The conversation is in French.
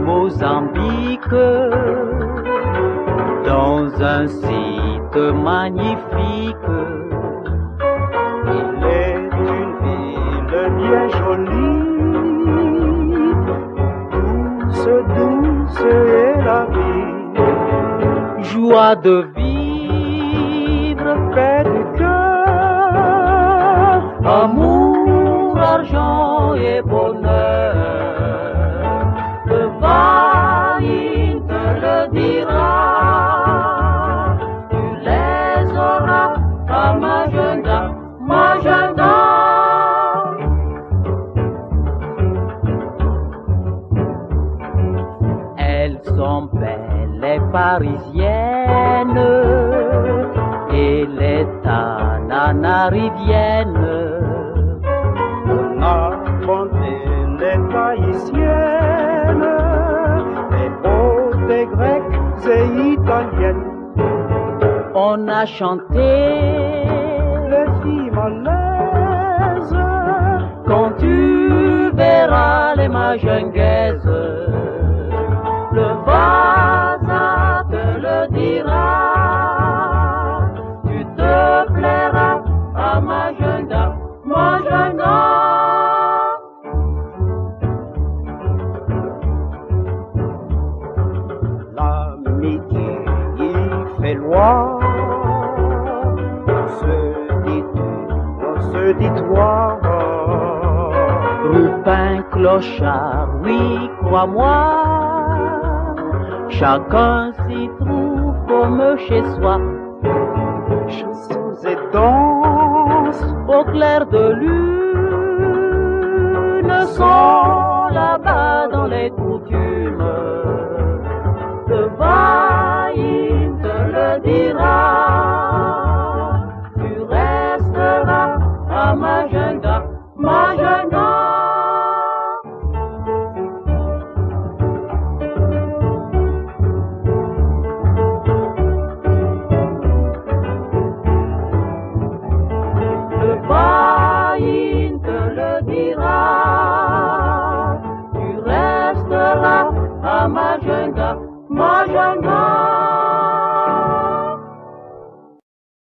Mozambique, dans un site magnifique. Il est une ville bien jolie, douce est la vie. Joie de vivre, Paix du cœur, amour, argent et bonheur. Le Vaïn te le dira, tu les auras à Majunga, Majunga. Elles sont belles et parisiennes, et les tananariviennes. on a fondé les Tahitiennes, les hautes grecques et italiennes. On a chanté Les Himalaises, quand tu verras les Majunguaises. Le Vasa te le dira, tu te plairas à Majunga, Majunga. l'amitié y fait loi. On se dit toi. Rupin, clochard, oui, crois-moi, chacun s'y trouve comme chez soi. Chansons et danses, Au clair de lune, sont là-bas dans les